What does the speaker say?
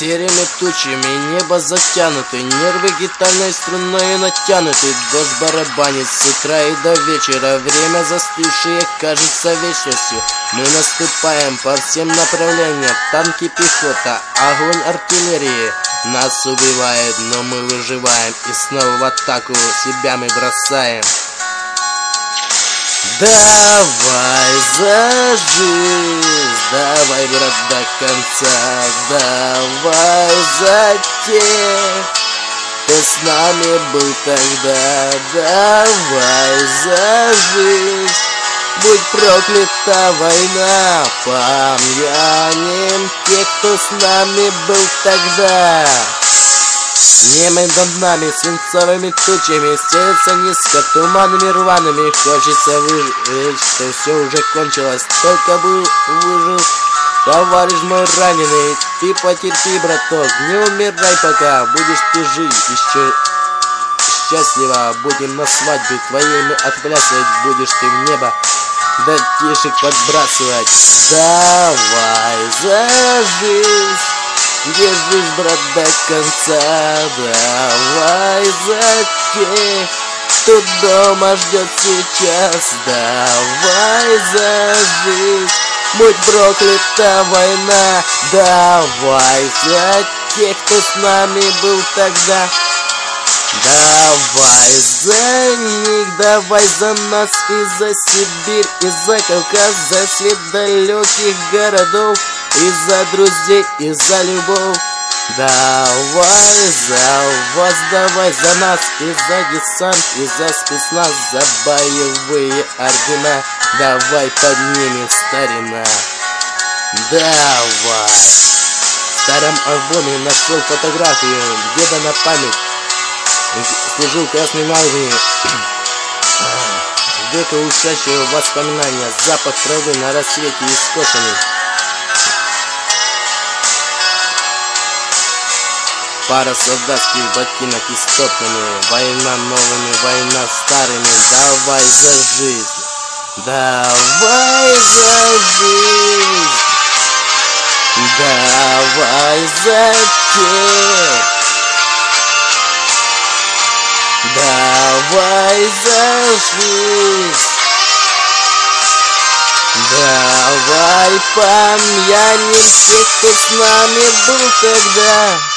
Серыми тучами небо затянуты, нервы гитарной струной натянуты. Дождь барабанит с утра и до вечера, время застывшее кажется вечностью. Мы наступаем по всем направлениям, танки, пехота, огонь артиллерии. Нас убивает, но мы выживаем, и снова в атаку себя мы бросаем. Давай за жизнь, давай, брат, до конца. Давай за тех, кто с нами был тогда. Давай за жизнь, будь проклята война. Помянем тех, кто с нами был тогда. Небо над нами свинцовыми тучами стелется низко туманами рваными. Хочется выжить, что все уже кончилось, только бы выжил товарищ мой раненый. Ты потерпи, браток, не умирай пока, будешь ты жить еще счастливо. Будем на свадьбе твоей мы отплясывать, будешь ты в небо детишек подбрасывать. Давай за жизнь, держись, брат, до конца. Давай за тех, кто дома ждет сейчас. Давай за жизнь, будь проклята война. Давай за тех, кто с нами был тогда. Давай за них, давай за нас и за Сибирь, и за Кавказ, за свет далеких городов, и за друзей, и за любовь. Давай за вас, давай за нас, и за десант, и за спецназ, за боевые ордена. Давай поднимем, старина. Давай. В старом альбоме нашел фотографию деда на память. Служил в Красной Армии. Века ушедшего воспоминания, запах травы на рассвете искошенный. Пара солдатских ботинок истоптанные. Война новыми, война старыми. Давай за жизнь, давай за жизнь, давай за тех, давай за жизнь. Давай помянем тех, кто с нами был тогда.